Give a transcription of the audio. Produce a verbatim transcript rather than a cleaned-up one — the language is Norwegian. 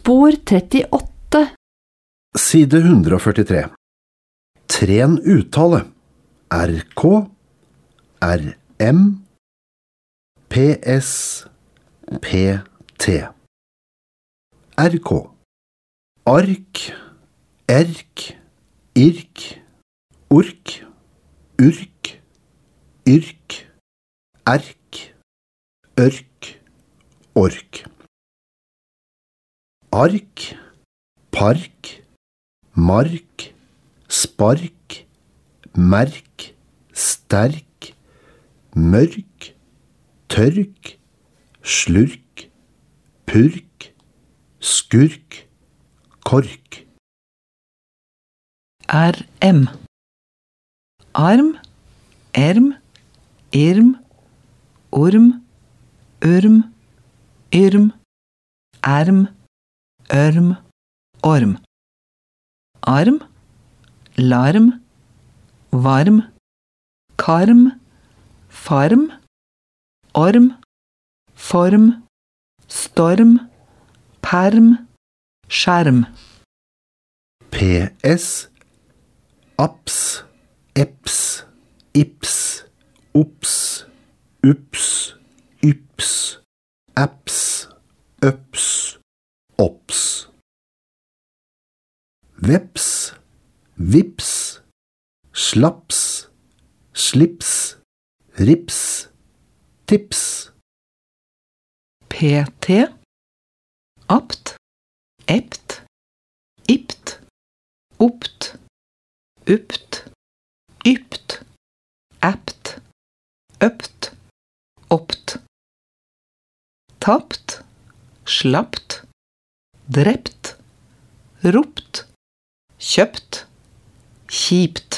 Spor trettiåtte. Side one hundred forty-three. Tren uttale. R K, R M, P S, P T. R K. Ark, erk, irk, ork, urk, yrk, erk, ørk, ork. Ark, park, mark, spark, merk, sterk, mørk, tørk, slurk, purk, skurk, kork. R M. Arm, erm, irm, orm, urm, yrm, erm, ørm, orm. Arm, larm, varm, karm, farm, orm, form, storm, perm, skjerm. P S, aps, eps, ips, ops, ups, yps, apps, øps, ops. Veps, vips, slaps, slips, rips, tips. P T. Apt, ept, ipt, opt, upt, ypt, apt, øpt, opt. Tapt, slapt, drept, ropt, kjøpt, kjipt.